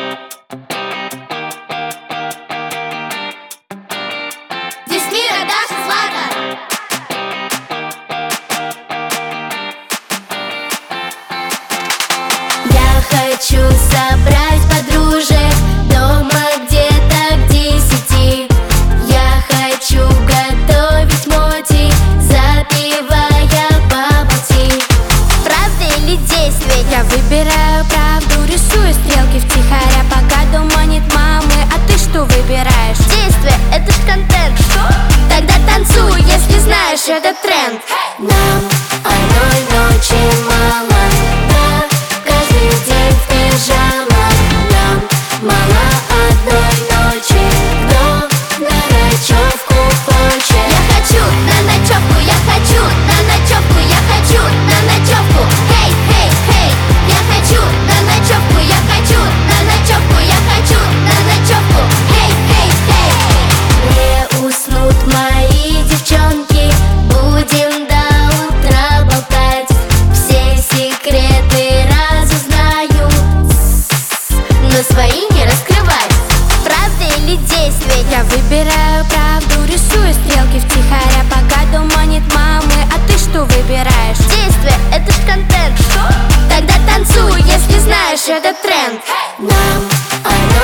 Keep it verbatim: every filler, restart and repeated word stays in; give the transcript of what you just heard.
Здесь Мира, Даша, Злата. Я хочу собрать подружек дома где-то к десяти. Я хочу готовить моти, запивая бабл-ти. Правда или действие? Я выбираю правду, рисую стрелки втихаря, пока дома нет мамы. А ты что выбираешь? Действие, это ж контент. Что? Тогда танцуй, если знаешь этот тренд. Нам одной ночи мало, да, каждый день в пижамах. Нам мало одной ночи, кто на ночевку хочет. Я хочу на ночевку, я хочу на ночевку, я хочу на ночевку. Хей, хей, хей, я хочу на ночевку, я хочу на ночевку, я хочу на ночевку. Хей, хей, хей. Не уснут мои девчонки, будем до утра болтать. Все секреты разузнаю, но свои не раскрывать. Правда или действие? Я выбираю правду, рисую стрелки втихаря, пока дома нет мамы. А ты что выбираешь? Действие, это ж контент. Что? Тогда танцуй, если знаешь этот тренд. Нам одной